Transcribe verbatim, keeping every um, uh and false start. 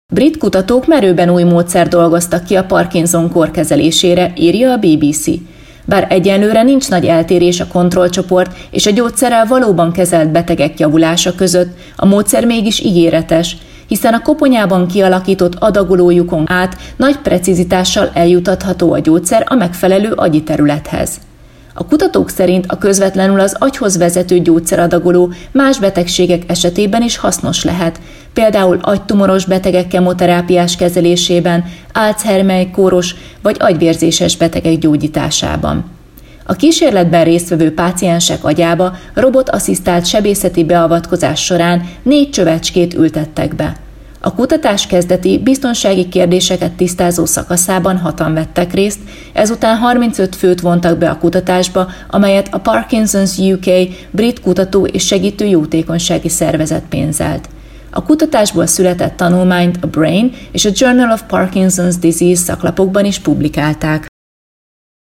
Brit kutatók merőben új módszer dolgoztak ki a Parkinson-kór kezelésére, írja a bé bé cé. Bár egyenlőre nincs nagy eltérés a kontrollcsoport és a gyógyszerrel valóban kezelt betegek javulása között, a módszer mégis ígéretes, hiszen a koponyában kialakított adagolójukon át nagy precizitással eljutatható a gyógyszer a megfelelő agyi területhez. A kutatók szerint a közvetlenül az agyhoz vezető gyógyszeradagoló más betegségek esetében is hasznos lehet, például agytumoros betegek kemoterápiás kezelésében, Alzheimer-kóros vagy agyvérzéses betegek gyógyításában. A kísérletben résztvevő páciensek agyába robotasszisztált sebészeti beavatkozás során négy csövecskét ültettek be. A kutatás kezdeti biztonsági kérdéseket tisztázó szakaszában hatan vettek részt, ezután harmincöt főt vontak be a kutatásba, amelyet a Parkinson's u ká brit kutató és segítő jótékonysági szervezet pénzelt. A kutatásból született tanulmányt a Brain és a Journal of Parkinson's Disease szaklapokban is publikálták.